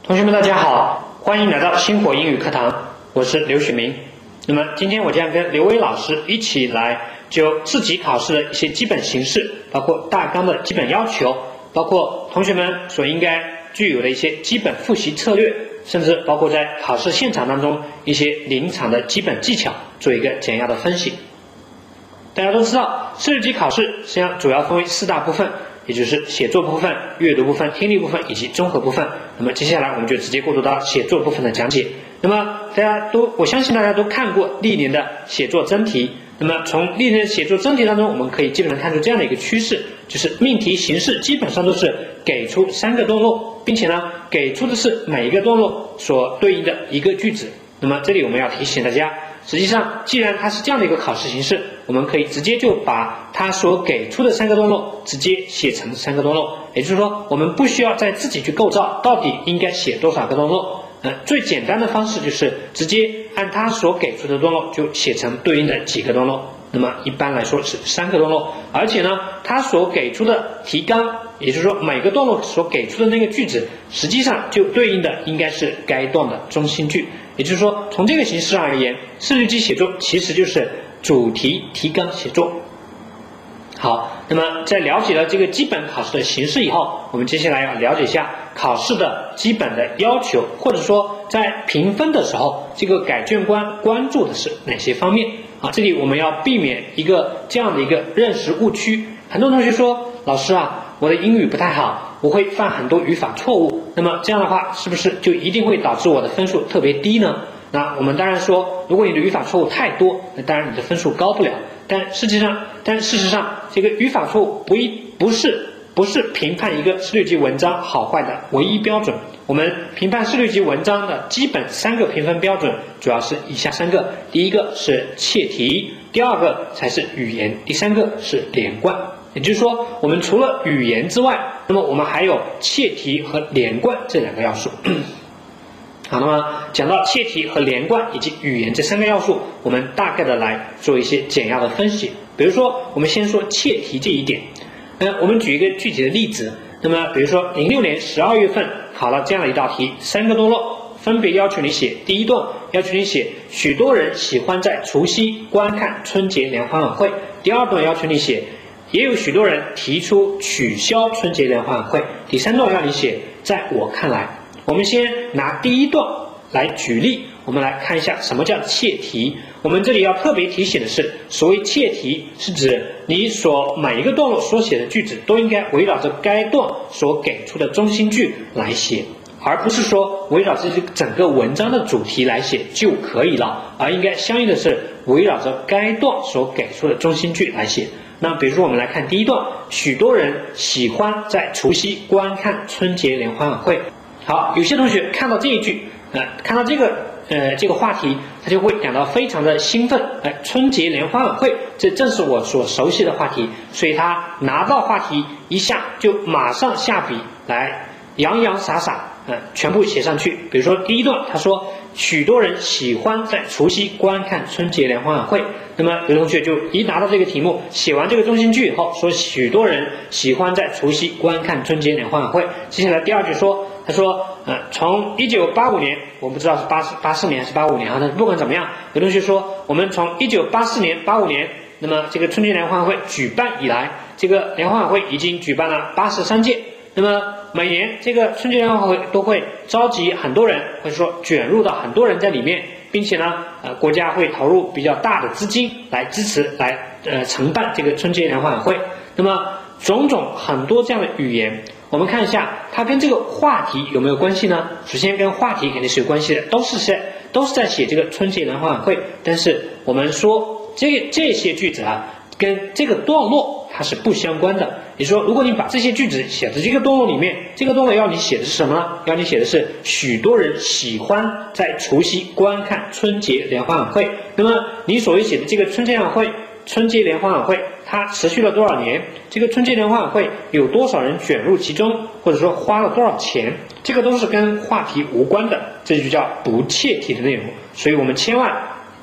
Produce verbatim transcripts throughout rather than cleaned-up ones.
同学们大家好，欢迎来到星火英语课堂，我是刘许明。那么今天我将跟刘威老师一起来就四级考试的一些基本形式，包括大纲的基本要求，包括同学们所应该具有的一些基本复习策略，甚至包括在考试现场当中一些临场的基本技巧，做一个简要的分析。大家都知道，四六级考试实际上主要分为四大部分，也就是写作部分、阅读部分、听力部分以及综合部分。那么接下来我们就直接过渡到写作部分的讲解。那么大家都，我相信大家都看过历年的写作真题。那么从历年的写作真题当中，我们可以基本上看出这样的一个趋势，就是命题形式基本上都是给出三个段落，并且呢，给出的是每一个段落所对应的一个句子。那么这里我们要提醒大家，实际上既然它是这样的一个考试形式，我们可以直接就把它所给出的三个段落直接写成三个段落，也就是说我们不需要再自己去构造到底应该写多少个段落。呃，最简单的方式就是直接按它所给出的段落就写成对应的几个段落。那么一般来说是三个段落，而且呢，它所给出的提纲，也就是说每个段落所给出的那个句子，实际上就对应的应该是该段的中心句。也就是说，从这个形式上而言，四六级写作其实就是主题提纲写作。好，那么在了解了这个基本考试的形式以后，我们接下来要了解一下考试的基本的要求，或者说在评分的时候，这个改卷官关注的是哪些方面啊？这里我们要避免一个这样的一个认识误区。很多同学说，老师啊，我的英语不太好，我会犯很多语法错误，那么这样的话是不是就一定会导致我的分数特别低呢？那我们当然说，如果你的语法错误太多，那当然你的分数高不了。但实际上，但事实上，这个语法错误不一不是不是评判一个四六级文章好坏的唯一标准。我们评判四六级文章的基本三个评分标准，主要是以下三个：第一个是切题，第二个才是语言，第三个是连贯。也就是说，我们除了语言之外，那么我们还有切题和连贯这两个要素。好，那么讲到切题和连贯以及语言这三个要素，我们大概的来做一些简要的分析。比如说，我们先说切题这一点。呃，我们举一个具体的例子。那么，比如说，零六年十二月份考了这样的一道题，三个段落，分别要求你写第一段，要求你写许多人喜欢在除夕观看春节联欢晚会；第二段要求你写也有许多人提出取消春节联欢晚会；第三段要你写在我看来。我们先拿第一段来举例，我们来看一下什么叫切题。我们这里要特别提醒的是，所谓切题是指你所每一个段落所写的句子都应该围绕着该段所给出的中心句来写，而不是说围绕着整个文章的主题来写就可以了，而应该相应的是围绕着该段所给出的中心句来写。那比如说我们来看第一段，许多人喜欢在除夕观看春节联欢晚会。好，有些同学看到这一句，呃，看到这个呃这个话题，他就会感到非常的兴奋。哎、呃，春节联欢晚会，这正是我所熟悉的话题，所以他拿到话题一下就马上下笔来洋洋洒洒，呃，全部写上去。比如说第一段，他说许多人喜欢在除夕观看春节联欢晚会。那么有同学就一拿到这个题目，写完这个中心句以后，说许多人喜欢在除夕观看春节联欢晚会。接下来第二句说。他说，呃，从一九八五年，我不知道是八八四年还是八五年啊，但是不管怎么样，有同学说，我们从一九八四年、八五年，那么这个春节联欢晚会举办以来，这个联欢晚会已经举办了八十三届。那么每年这个春节联欢晚会都会召集很多人，或者说卷入到很多人在里面，并且呢，呃，国家会投入比较大的资金来支持，来呃承办这个春节联欢晚会。那么种种很多这样的语言。我们看一下，它跟这个话题有没有关系呢？首先，跟话题肯定是有关系的，都是在都是在写这个春节联欢晚会。但是我们说，这这些句子啊，跟这个段落它是不相关的。也就是说，如果你把这些句子写在这个段落里面，这个段落要你写的是什么呢？要你写的是许多人喜欢在除夕观看春节联欢晚会。那么，你所谓写的这个春节晚会。春节联欢晚会它持续了多少年？这个春节联欢晚会有多少人卷入其中，或者说花了多少钱？这个都是跟话题无关的，这就叫不切题的内容。所以我们千万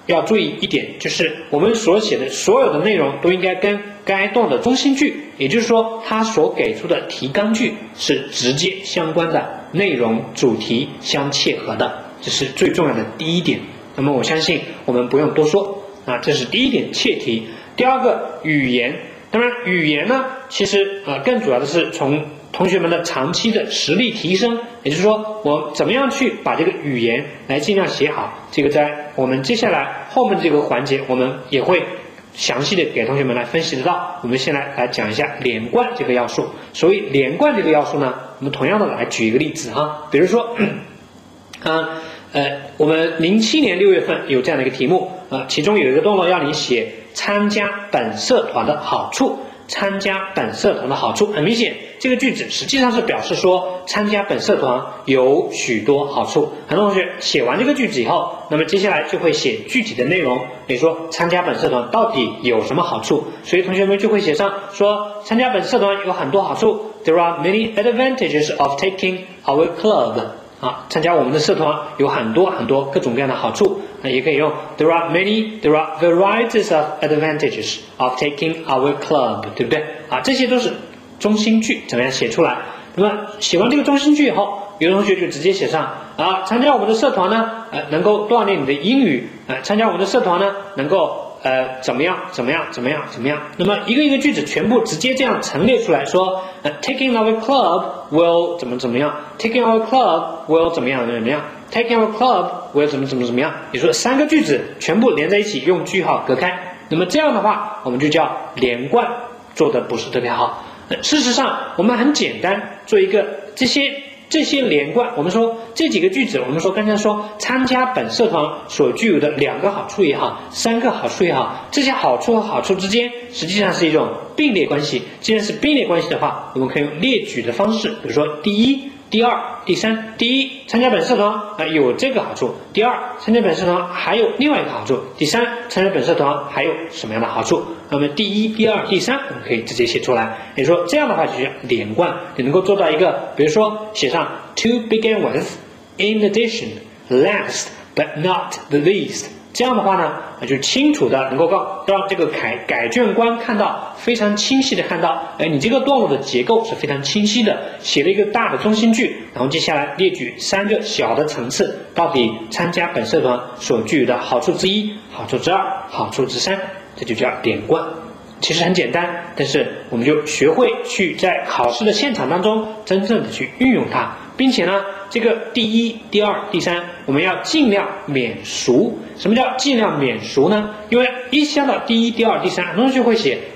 要注意一点，就是我们所写的所有的内容都应该跟该段的中心句，也就是说它所给出的提纲句是直接相关的，内容主题相切合的，这是最重要的第一点。那么我相信我们不用多说啊，这是第一点切题。第二个，语言，当然语言呢，其实呃更主要的是从同学们的长期的实力提升，也就是说我怎么样去把这个语言来尽量写好，这个在我们接下来后面这个环节我们也会详细的给同学们来分析得到。我们先来来讲一下连贯这个要素。所谓连贯这个要素呢，我们同样的来举一个例子哈，比如说嗯呃我们零七年六月份有这样的一个题目，呃其中有一个段落要你写参加本社团的好处，参加本社团的好处，很明显这个句子实际上是表示说参加本社团有许多好处。很多同学写完这个句子以后，那么接下来就会写具体的内容，比如说参加本社团到底有什么好处，所以同学们就会写上说参加本社团有很多好处， There are many advantages of taking our club。啊，参加我们的社团有很多很多各种各样的好处，啊，也可以用 There are many, there are varieties of advantages of taking our club， 对不对？啊，这些都是中心句，怎么样写出来？那么写完这个中心句以后，有的同学就直接写上啊，参加我们的社团呢，呃，能够锻炼你的英语，呃，参加我们的社团呢，能够呃怎么样怎么样怎么样怎么样？那么一个一个句子全部直接这样陈列出来说，呃 ，Taking our club will 怎么怎么样 ，Taking our club will 怎么样怎么样 ，Taking our club will 怎么怎么怎么样？也就是说三个句子全部连在一起，用句号隔开。那么这样的话，我们就叫连贯，做的不是特别好。呃、事实上，我们很简单做一个这些。这些连贯，我们说这几个句子，我们说刚才说参加本社团所具有的两个好处也好，三个好处也好，这些好处和好处之间实际上是一种并列关系。既然是并列关系的话，我们可以用列举的方式，比如说第一、第二、第三。第一，参加本社团啊有这个好处；第二，参加本社团还有另外一个好处；第三，参加本社团还有什么样的好处？那么第一、第二、第三，我们可以直接写出来。也就是说，这样的话就叫连贯，你能够做到一个，比如说写上 to begin with, in addition, last but not the least。这样的话呢，就清楚的能够让这个改改卷官看到，非常清晰的看到，哎，你这个段落的结构是非常清晰的，写了一个大的中心句，然后接下来列举三个小的层次，到底参加本社团所具有的好处之一、好处之二、好处之三，这就叫连贯。其实很简单，但是我们就学会去在考试的现场当中真正的去运用它，并且呢，这个第一、第二、第三，我们要尽量免俗。什么叫尽量免俗呢？因为一想到第一、第二、第三，很多人就会写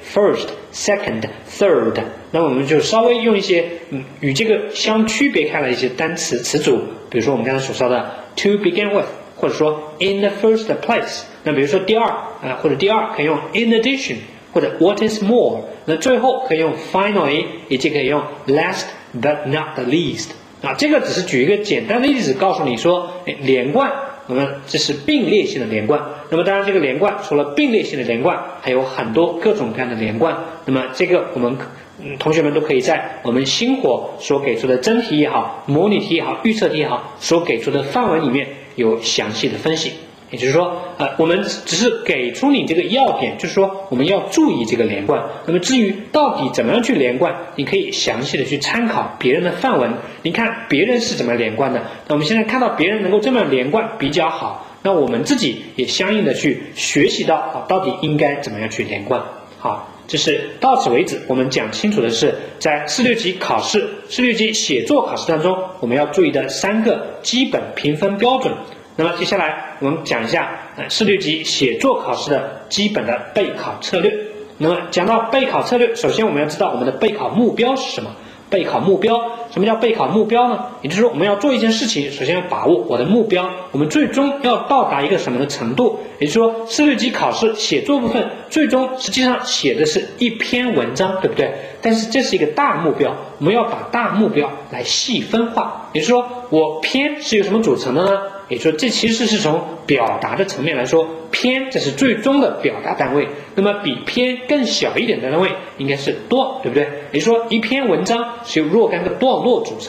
first、second、third， 那我们就稍微用一些嗯与这个相区别开的一些单词词组，比如说我们刚才所说的 to begin with， 或者说 in the first place。那比如说第二啊、呃，或者第二可以用 in addition。或者 what is more， 那最后可以用 finally， 以及可以用 last but not the least。啊，这个只是举一个简单的例子，告诉你说，哎，连贯，我们这是并列性的连贯。那么当然，这个连贯除了并列性的连贯，还有很多各种各样的连贯。那么这个我们嗯同学们都可以在我们星火所给出的真题也好、模拟题也好、预测题也好所给出的范文里面有详细的分析。也就是说，呃，我们只是给出你这个要点，就是说我们要注意这个连贯。那么至于到底怎么样去连贯，你可以详细的去参考别人的范文，你看别人是怎么连贯的。那我们现在看到别人能够这么连贯比较好，那我们自己也相应的去学习到啊，到底应该怎么样去连贯。好，这是到此为止，我们讲清楚的是在四六级考试、四六级写作考试当中，我们要注意的三个基本评分标准。那么接下来我们讲一下呃四六级写作考试的基本的备考策略。那么讲到备考策略，首先我们要知道我们的备考目标是什么。备考目标，什么叫备考目标呢？也就是说我们要做一件事情，首先要把握我的目标，我们最终要到达一个什么的程度。也就是说四六级考试写作部分最终实际上写的是一篇文章，对不对？但是这是一个大目标，我们要把大目标来细分化。也就是说我篇是由什么组成的呢？也就是说这其实是从表达的层面来说，篇这是最终的表达单位，那么比篇更小一点的单位应该是段，对不对？也就是说一篇文章是由若干个段落组成的。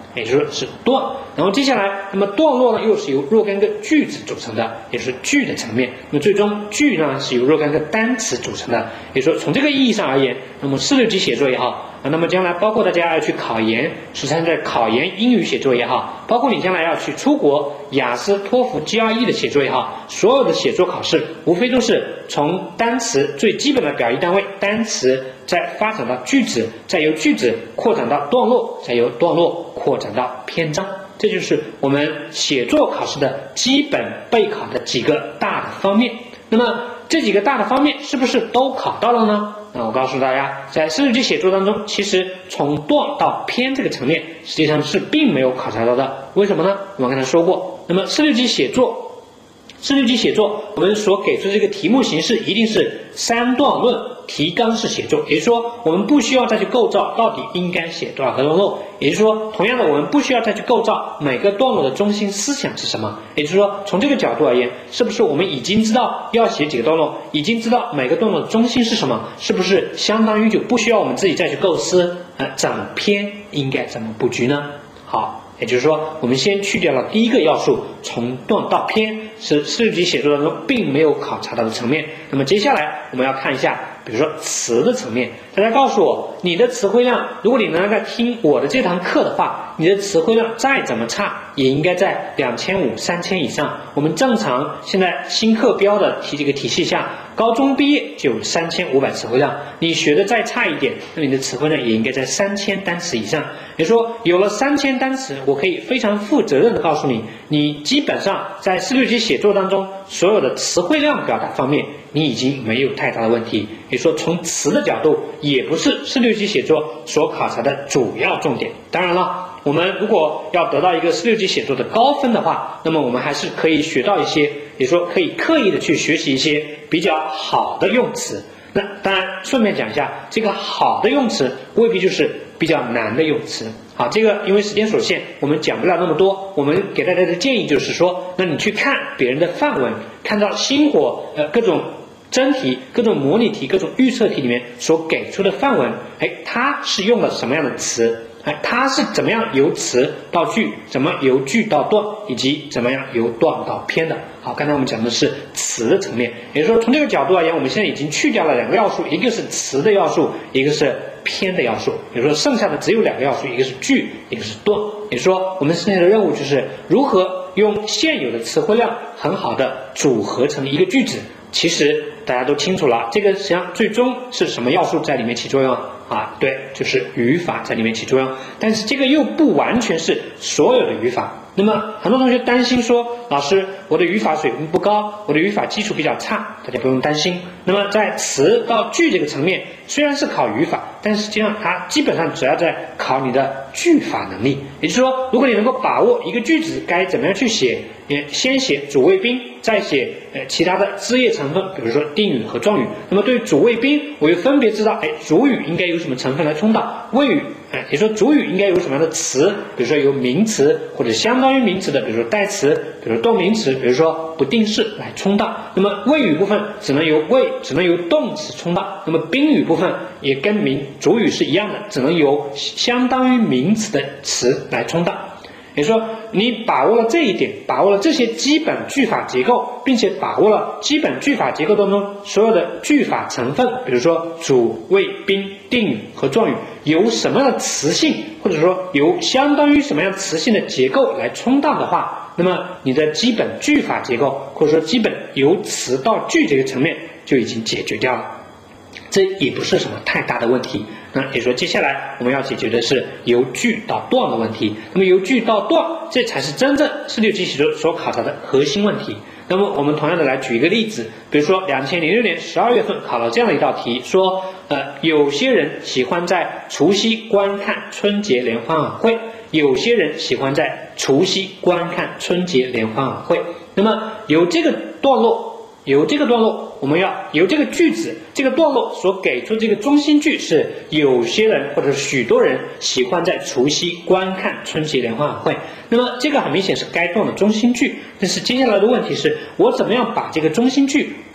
也就是说是段。然后接下来，那么段落呢又是由若干个句子组成的，也就是句的层面。那么最终句呢是由若干个单词组成的，也就是说从这个意义上而言，那么四六级写作也好，那么将来包括大家要去考研，是参加考研英语写作也好，包括你将来要去出国雅思、托福、G R E 的写作也好，所有的写作考试无非都是从单词最基本的表意单位单词，再发展到句子，再由句子扩展到段落，再由段落扩展到篇章。这就是我们写作考试的基本备考的几个大的方面。那么这几个大的方面是不是都考到了呢？那我告诉大家，在四六级写作当中，其实从段到篇这个层面实际上是并没有考察到的。为什么呢？我们刚才说过，那么四六级写作四六级写作我们所给出的这个题目形式一定是三段论提纲式写作，也就是说我们不需要再去构造到底应该写多少个段落，也就是说同样的我们不需要再去构造每个段落的中心思想是什么，也就是说从这个角度而言，是不是我们已经知道要写几个段落，已经知道每个段落的中心是什么，是不是相当于就不需要我们自己再去构思呃整篇应该怎么布局呢？好，也就是说我们先去掉了第一个要素，从段到篇是四六级写作当中并没有考察到的层面。那么接下来我们要看一下比如说词的层面，大家告诉我你的词汇量，如果你能够听我的这堂课的话，你的词汇量再怎么差也应该在两千五三千以上。我们正常现在新课标的体这个体系下，高中毕业就有三千五百词汇量，你学的再差一点，那你的词汇量也应该在三千单词以上。也就是说有了三千单词，我可以非常负责任的告诉你，你基本上在四六级写作当中所有的词汇量表达方面你已经没有太大的问题，也说从词的角度也不是四六级写作所考察的主要重点。当然了，我们如果要得到一个四六级写作的高分的话，那么我们还是可以学到一些，也说可以刻意的去学习一些比较好的用词。那当然顺便讲一下，这个好的用词未必就是比较难的用词。好，这个因为时间所限我们讲不了那么多，我们给大家的建议就是说，那你去看别人的范文，看到星火呃各种真题、各种模拟题、各种预测题里面所给出的范文，哎，它是用了什么样的词？哎，它是怎么样由词到句，怎么由句到段，以及怎么样由段到篇的。好，刚才我们讲的是词的层面，也就是说从这个角度而言，我们现在已经去掉了两个要素，一个是词的要素，一个是篇的要素，也就是说剩下的只有两个要素，一个是句，一个是段。也就是说我们剩下的任务就是如何用现有的词汇量很好的组合成一个句子。其实大家都清楚了，这个实际上最终是什么要素在里面起作用啊？对，就是语法在里面起作用。但是这个又不完全是所有的语法。那么很多同学担心说，老师，我的语法水平不高，我的语法基础比较差，大家不用担心。那么在词到句这个层面，虽然是考语法，但实际上它基本上主要在考你的句法能力。也就是说，如果你能够把握一个句子该怎么样去写，也先写主谓宾，再写呃其他的枝叶成分，比如说定语和状语。那么对于主谓宾，我又分别知道，哎，主语应该由什么成分来充当，谓语，哎，也就是说主语应该有什么样的词，比如说由名词或者相当于名词的，比如说代词，比如说动名词，比如说不定式来充当。那么谓语部分只能由谓，只能由动词充当。那么宾语部分也跟名主语是一样的，只能由相当于名词的词来充当。也就是说你把握了这一点，把握了这些基本句法结构，并且把握了基本句法结构当中所有的句法成分，比如说主谓宾定语和状语由什么样的词性，或者说由相当于什么样词性的结构来充当的话，那么你的基本句法结构或者说基本由词到句这个层面就已经解决掉了，这也不是什么太大的问题。那也说接下来我们要解决的是由句到段的问题。那么由句到段，这才是真正四六级写作所考察的核心问题。那么我们同样的来举一个例子，比如说两千零六年十二月份考了这样的一道题，说呃有些人喜欢在除夕观看春节联欢晚会，有些人喜欢在除夕观看春节联欢晚会。那么由这个段落由这个段落我们要由这个句子这个段落所给出这个中心句是有些人或者许多人喜欢在除夕观看春节联欢晚会，那么这个很明显是该段的中心句。但是接下来的问题是我怎么样把这个中心句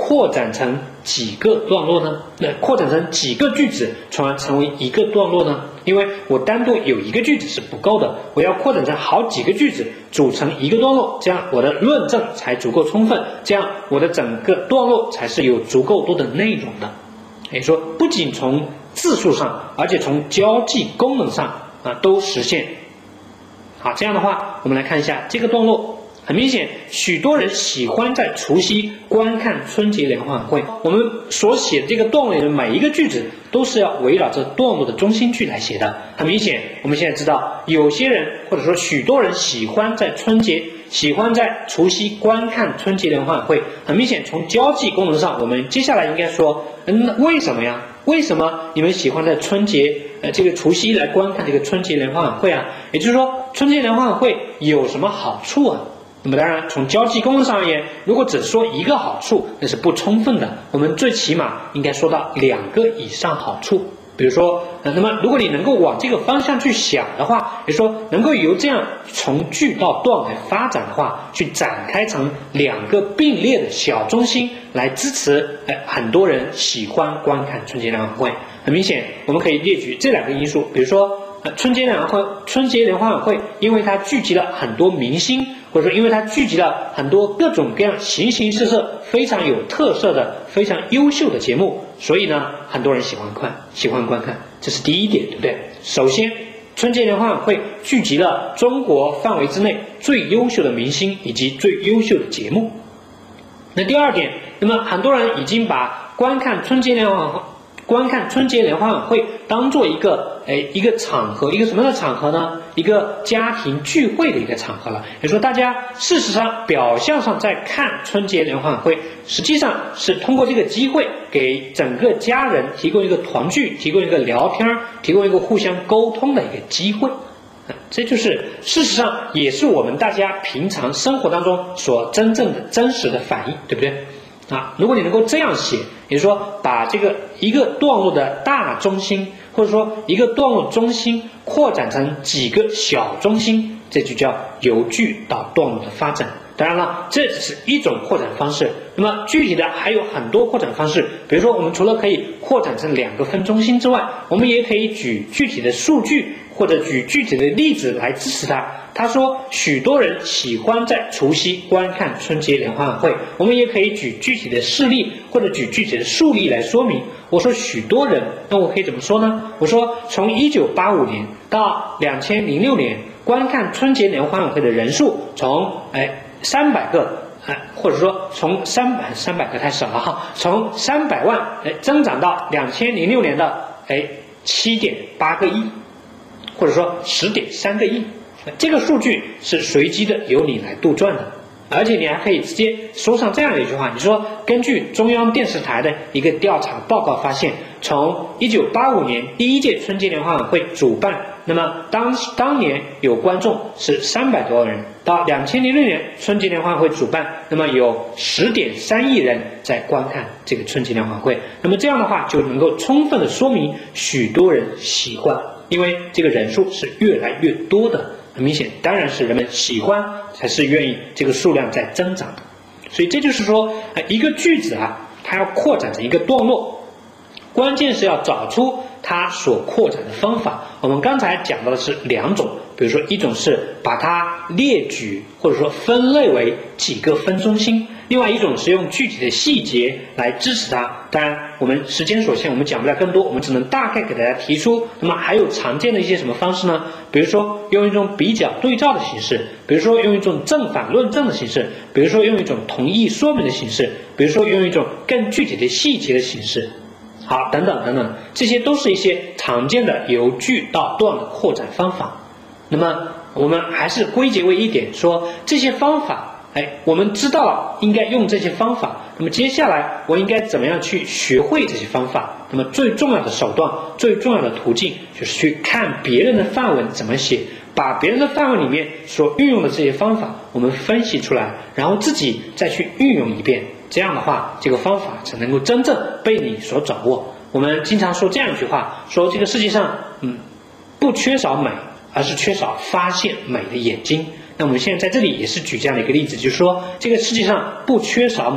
扩展成几个段落呢？那扩展成几个句子，从而成为一个段落呢？因为我单独有一个句子是不够的，我要扩展成好几个句子组成一个段落，这样我的论证才足够充分，这样我的整个段落才是有足够多的内容的。也就是说，不仅从字数上，而且从交际功能上啊都实现。好，这样的话，我们来看一下这个段落。很明显，许多人喜欢在除夕观看春节联欢晚会。我们所写的这个段落里的每一个句子都是要围绕着段落的中心句来写的。很明显，我们现在知道，有些人或者说许多人喜欢在春节喜欢在除夕观看春节联欢晚会。很明显，从交际功能上，我们接下来应该说，嗯，为什么呀？为什么你们喜欢在春节呃这个除夕来观看这个春节联欢晚会啊？也就是说，春节联欢晚会有什么好处啊？那么当然，从交际功能上而言，如果只说一个好处，那是不充分的。我们最起码应该说到两个以上好处。比如说，呃，那么如果你能够往这个方向去想的话，也就是说能够由这样从句到段来发展的话，去展开成两个并列的小中心来支持，呃，很多人喜欢观看春节联欢晚会。很明显，我们可以列举这两个因素，比如说，呃，春节联欢会，春节联欢晚会，因为它聚集了很多明星。或者说，因为它聚集了很多各种各样、形形色色、非常有特色的、非常优秀的节目，所以呢，很多人喜欢看，喜欢观看，这是第一点，对不对？首先，春节联欢晚会聚集了中国范围之内最优秀的明星以及最优秀的节目。那第二点，那么很多人已经把观看春节联欢晚会。观看春节联欢晚会当做一个诶一个场合，一个什么样的场合呢？一个家庭聚会的一个场合了。也就是说，大家事实上表象上在看春节联欢晚会，实际上是通过这个机会给整个家人提供一个团聚，提供一个聊天，提供一个互相沟通的一个机会。这就是事实上也是我们大家平常生活当中所真正的真实的反应，对不对？啊，如果你能够这样写，也就是说把这个一个段落的大中心，或者说一个段落中心扩展成几个小中心，这就叫由句到段落的发展。当然了，这只是一种扩展方式，那么具体的还有很多扩展方式。比如说，我们除了可以扩展成两个分中心之外，我们也可以举具体的数据或者举具体的例子来支持它。他说，许多人喜欢在除夕观看春节联欢晚会。我们也可以举具体的事例或者举具体的数例来说明。我说许多人，那我可以怎么说呢？我说，从一九八五年到两千零六年，观看春节联欢晚会的人数从哎三百个。哎，或者说从三百三百个太少了哈，从三百万哎增长到两千零六年的哎七点八个亿，或者说十点三个亿。这个数据是随机的，由你来杜撰的，而且你还可以直接说上这样的一句话，你说根据中央电视台的一个调查报告发现，从一九八五年第一届春节联欢晚会主办，那么当当年有观众是三百多万人，到两千零六年春节联欢晚会主办，那么有十点三亿人在观看这个春节联欢晚会。那么这样的话就能够充分的说明许多人喜欢，因为这个人数是越来越多的。很明显，当然是人们喜欢才是愿意这个数量在增长的。所以这就是说，一个句子啊，它要扩展成一个段落，关键是要找出它所扩展的方法。我们刚才讲到的是两种，比如说一种是把它列举或者说分类为几个分中心，另外一种是用具体的细节来支持它。当然我们时间所限，我们讲不了更多，我们只能大概给大家提出。那么还有常见的一些什么方式呢？比如说用一种比较对照的形式，比如说用一种正反论证的形式，比如说用一种同义说明的形式，比如说用一种更具体的细节的形式，好，等等等等，这些都是一些常见的由句到段的扩展方法。那么我们还是归结为一点，说这些方法，哎，我们知道了应该用这些方法，那么接下来我应该怎么样去学会这些方法？那么最重要的手段，最重要的途径就是去看别人的范文怎么写，把别人的范文里面所运用的这些方法我们分析出来，然后自己再去运用一遍，这样的话这个方法才能够真正被你所掌握。我们经常说这样一句话，说这个世界上嗯不缺少美，而是缺少发现美的眼睛。那我们现在在这里也是举这样的一个例子，就是说这个世界上不缺少美，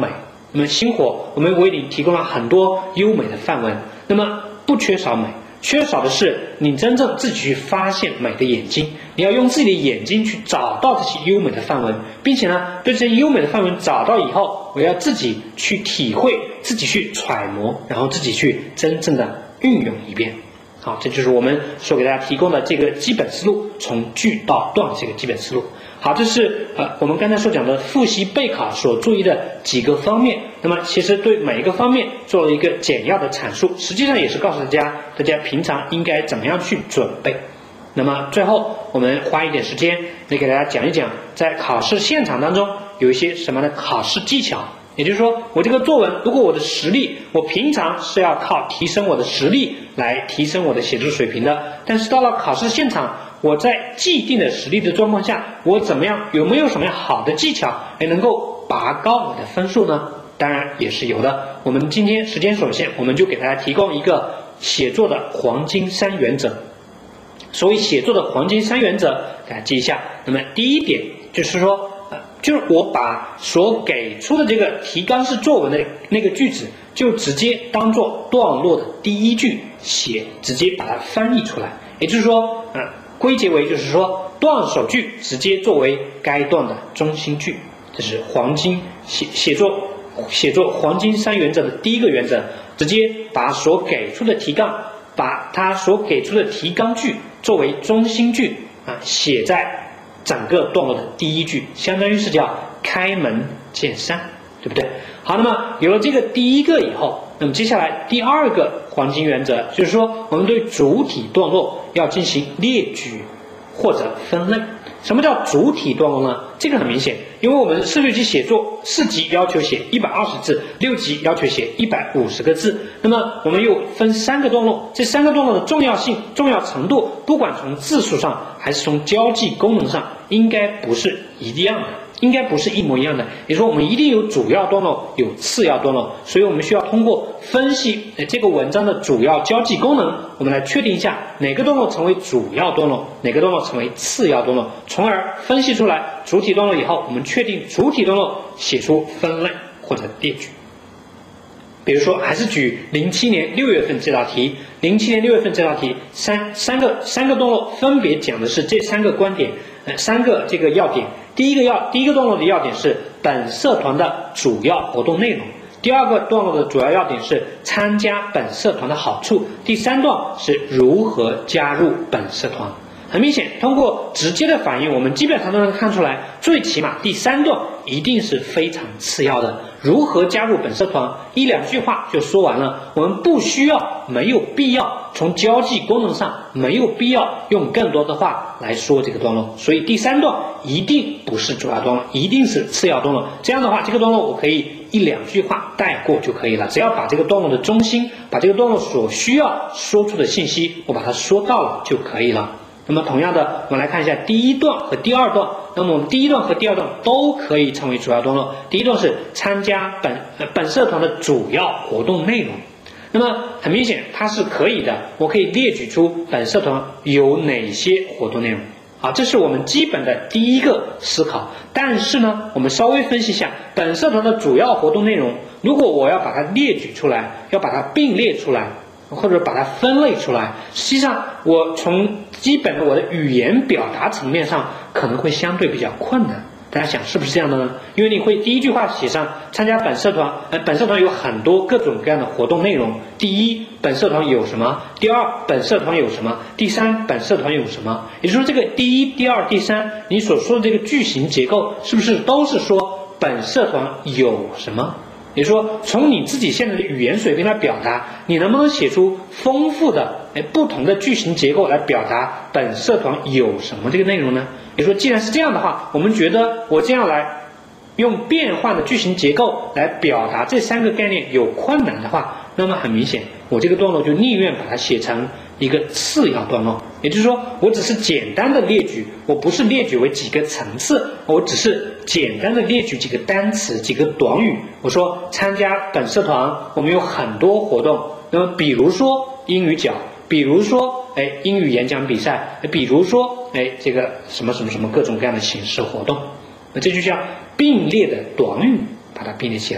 那么星火，我们为你提供了很多优美的范文，那么不缺少美，缺少的是你真正自己去发现美的眼睛。你要用自己的眼睛去找到这些优美的范文，并且呢，对这些优美的范文找到以后，我要自己去体会，自己去揣摩，然后自己去真正的运用一遍。好，这就是我们所给大家提供的这个基本思路，从句到段这个基本思路。好，这是呃我们刚才所讲的复习备考所注意的几个方面。那么其实对每一个方面做了一个简要的阐述，实际上也是告诉大家，大家平常应该怎么样去准备。那么最后我们花一点时间来给大家讲一讲，在考试现场当中有一些什么样的考试技巧。也就是说，我这个作文，如果我的实力，我平常是要靠提升我的实力来提升我的写作水平的，但是到了考试现场，我在既定的实力的状况下，我怎么样，有没有什么样好的技巧来能够拔高我的分数呢？当然也是有的。我们今天时间所限，我们就给大家提供一个写作的黄金三原则。所谓写作的黄金三原则，大家记一下。那么第一点就是说，呃，就是我把所给出的这个提纲式作文的那个句子，就直接当做段落的第一句写，直接把它翻译出来。也就是说，呃，归结为就是说，段首句直接作为该段的中心句，这是黄金写写作写作黄金三原则的第一个原则，直接把所给出的提纲，把它所给出的提纲句作为中心句啊，写在整个段落的第一句，相当于是叫开门见山，对不对？好，那么有了这个第一个以后，那么接下来第二个黄金原则就是说，我们对主体段落要进行列举或者分类。什么叫主体段落呢？这个很明显，因为我们四六级写作四级要求写一百二十字，六级要求写一百五十个字，那么我们又分三个段落，这三个段落的重要性、重要程度，不管从字数上还是从交际功能上，应该不是一样的，应该不是一模一样的。也就是说，我们一定有主要段落，有次要段落，所以我们需要通过分析这个文章的主要交际功能，我们来确定一下哪个段落成为主要段落，哪个段落成为次要段落，从而分析出来主体段落以后，我们确定主体段落写出分类或者列举。比如说，还是举零七年六月份这道题，零七年六月份这道题，三三个三个段落分别讲的是这三个观点，呃，三个这个要点。第一个要第一个段落的要点是本社团的主要活动内容，第二个段落的主要要点是参加本社团的好处，第三段是如何加入本社团。很明显，通过直接的反应，我们基本上都能看出来，最起码第三段一定是非常次要的。如何加入本社团，一两句话就说完了。我们不需要，没有必要，从交际功能上没有必要用更多的话来说这个段落。所以第三段一定不是主要段落，一定是次要段落。这样的话，这个段落我可以一两句话带过就可以了，只要把这个段落的中心，把这个段落所需要说出的信息，我把它说到了就可以了。那么同样的，我们来看一下第一段和第二段。那么我们第一段和第二段都可以成为主要段落。第一段是参加本呃本社团的主要活动内容。那么很明显，它是可以的，我可以列举出本社团有哪些活动内容。好，这是我们基本的第一个思考。但是呢，我们稍微分析一下本社团的主要活动内容，如果我要把它列举出来，要把它并列出来，或者把它分类出来，实际上我从基本的我的语言表达层面上可能会相对比较困难。大家想是不是这样的呢？因为你会第一句话写上参加本社团，呃，本社团有很多各种各样的活动内容。第一，本社团有什么？第二，本社团有什么？第三，本社团有什么？也就是说，这个第一、第二、第三，你所说的这个句型结构，是不是都是说本社团有什么？也就是说，从你自己现在的语言水平来表达，你能不能写出丰富的哎不同的句型结构来表达本社团有什么这个内容呢？也就是说，既然是这样的话，我们觉得我这样来用变换的句型结构来表达这三个概念有困难的话，那么很明显，我这个段落就宁愿把它写成一个次要段落。也就是说，我只是简单的列举，我不是列举为几个层次，我只是简单的列举几个单词、几个短语。我说参加本社团，我们有很多活动，那么比如说英语角，比如说哎英语演讲比赛，比如说哎这个什么什么什么各种各样的形式活动，那这就叫并列的短语，把它并列起来。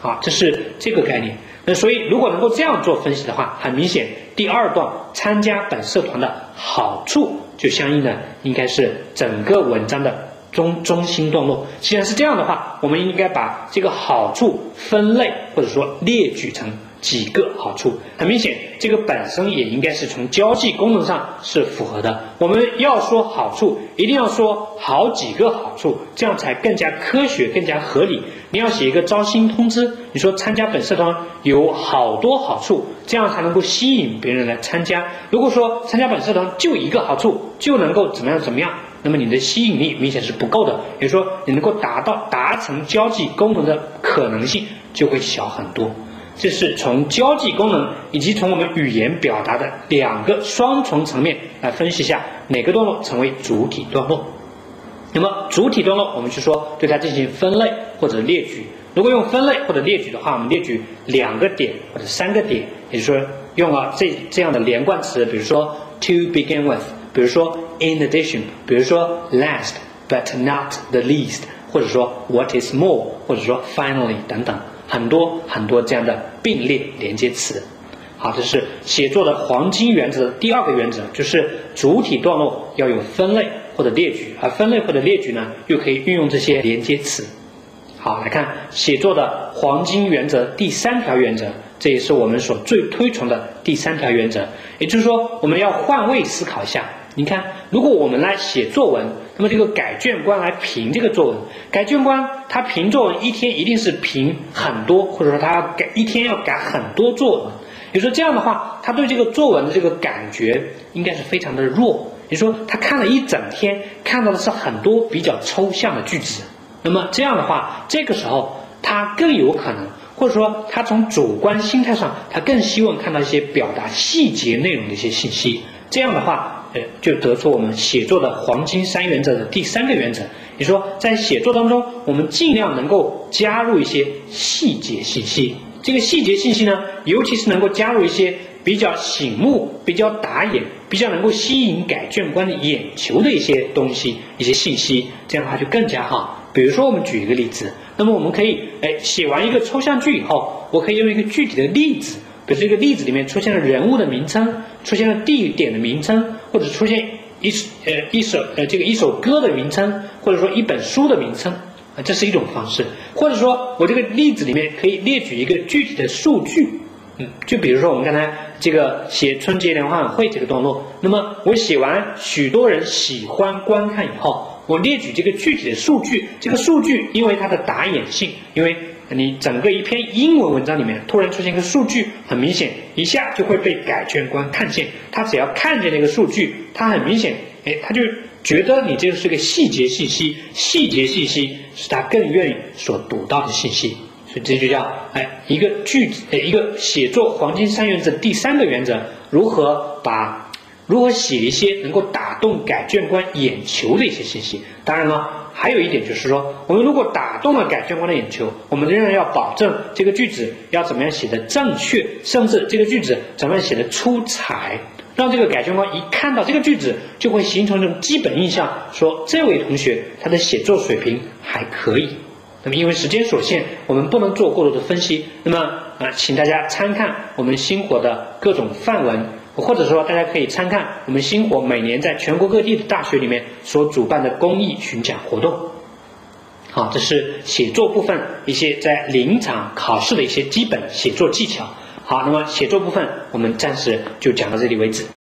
好，这是这个概念。那所以如果能够这样做分析的话，很明显第二段参加本社团的好处就相应的应该是整个文章的中中心段落。既然是这样的话，我们应该把这个好处分类或者说列举成几个好处。很明显这个本身也应该是从交际功能上是符合的。我们要说好处一定要说好几个好处，这样才更加科学更加合理。你要写一个招新通知，你说参加本社团有好多好处，这样才能够吸引别人来参加。如果说参加本社团就一个好处就能够怎么样怎么样，那么你的吸引力明显是不够的，也就是说你能够达到达成交际功能的可能性就会小很多。这是从交际功能以及从我们语言表达的两个双重层面来分析一下哪个段落成为主体段落。那么主体段落我们就说对它进行分类或者列举。如果用分类或者列举的话，我们列举两个点或者三个点，也就是说用了这这样的连贯词，比如说 to begin with， 比如说 in addition， 比如说 last but not the least， 或者说 what is more， 或者说 finally 等等，很多很多这样的并列连接词。好，这是写作的黄金原则的第二个原则，就是主体段落要有分类或者列举，而分类或者列举呢，又可以运用这些连接词。好，来看写作的黄金原则第三条原则，这也是我们所最推崇的第三条原则。也就是说，我们要换位思考一下。你看，如果我们来写作文，那么这个改卷官来评这个作文，改卷官他评作文一天一定是评很多，或者说他要改一天要改很多作文。也就是说这样的话，他对这个作文的这个感觉应该是非常的弱。也就是说他看了一整天，看到的是很多比较抽象的句子。那么这样的话，这个时候他更有可能，或者说他从主观心态上，他更希望看到一些表达细节内容的一些信息。这样的话，呃，就得出我们写作的黄金三原则的第三个原则，也就是说，在写作当中，我们尽量能够加入一些细节信息。这个细节信息呢，尤其是能够加入一些比较醒目、比较打眼、比较能够吸引改卷官的眼球的一些东西、一些信息，这样的话就更加好。比如说，我们举一个例子，那么我们可以，哎，写完一个抽象句以后，我可以用一个具体的例子，比如这个例子里面出现了人物的名称，出现了地点的名称，或者出现一呃一首呃这个一首歌的名称，或者说一本书的名称，啊，这是一种方式。或者说我这个例子里面可以列举一个具体的数据。嗯，就比如说我们刚才这个写春节联欢晚会这个段落，那么我写完许多人喜欢观看以后，我列举这个具体的数据，这个数据因为它的打眼性，因为你整个一篇英文文章里面突然出现一个数据，很明显一下就会被改卷官看见，他只要看见那个数据，他很明显，哎，他就觉得你这个是个细节信息，细节信息是他更愿意所读到的信息。所以这就叫哎一个句子，一个写作黄金三原则第三个原则，如何把如何写一些能够打动改卷官眼球的一些信息。当然了，还有一点就是说，我们如果打动了改卷官的眼球，我们仍然要保证这个句子要怎么样写的正确，甚至这个句子怎么样写的出彩，让这个改卷官一看到这个句子就会形成一种基本印象，说这位同学他的写作水平还可以。那么因为时间所限，我们不能做过多的分析，那么啊，请大家参看我们星火的各种范文，或者说大家可以参看我们星火每年在全国各地的大学里面所主办的公益巡讲活动。好，这是写作部分一些在临场考试的一些基本写作技巧。好，那么写作部分我们暂时就讲到这里为止。